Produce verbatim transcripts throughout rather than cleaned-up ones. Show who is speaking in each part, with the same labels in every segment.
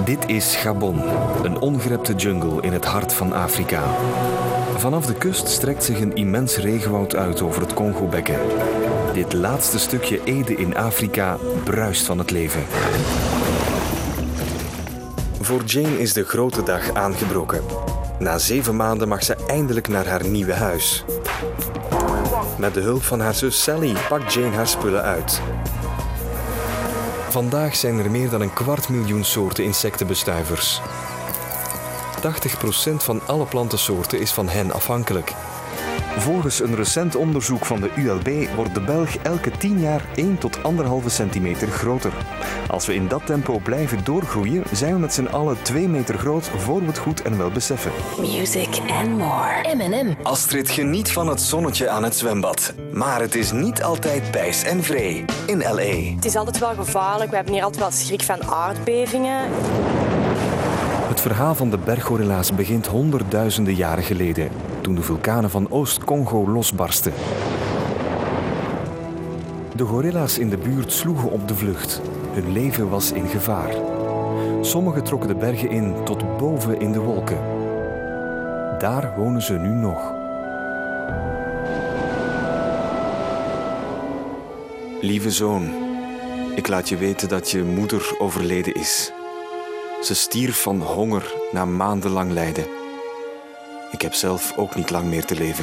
Speaker 1: Dit is Gabon, een ongerepte jungle in het hart van Afrika. Vanaf de kust strekt zich een immens regenwoud uit over het Congobekken. Dit laatste stukje Ede in Afrika bruist van het leven. Voor Jane is de grote dag aangebroken. Na zeven maanden mag ze eindelijk naar haar nieuwe huis. Met de hulp van haar zus Sally pakt Jane haar spullen uit. Vandaag zijn er meer dan een kwart miljoen soorten insectenbestuivers. tachtig procent van alle plantensoorten is van hen afhankelijk. Volgens een recent onderzoek van de U L B wordt de Belg elke tien jaar één tot anderhalve centimeter groter. Als we in dat tempo blijven doorgroeien, zijn we met z'n allen twee meter groot voor we het goed en wel beseffen.
Speaker 2: Music and more. M en M.
Speaker 1: Astrid geniet van het zonnetje aan het zwembad. Maar het is niet altijd bijs en vree in L A.
Speaker 3: Het is altijd wel gevaarlijk. We hebben hier altijd wel schrik van aardbevingen.
Speaker 1: Het verhaal van de berggorilla's begint honderdduizenden jaren geleden, toen de vulkanen van Oost-Congo losbarsten. De gorilla's in de buurt sloegen op de vlucht. Hun leven was in gevaar. Sommigen trokken de bergen in tot boven in de wolken. Daar wonen ze nu nog. Lieve zoon, ik laat je weten dat je moeder overleden is. Ze stierf van honger na maandenlang lijden. Ik heb zelf ook niet lang meer te leven.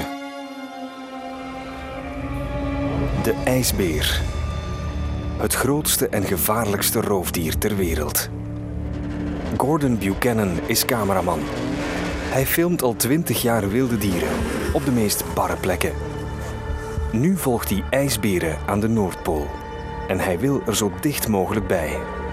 Speaker 1: De ijsbeer. Het grootste en gevaarlijkste roofdier ter wereld. Gordon Buchanan is cameraman. Hij filmt al twintig jaar wilde dieren op de meest barre plekken. Nu volgt hij ijsberen aan de Noordpool. En hij wil er zo dicht mogelijk bij.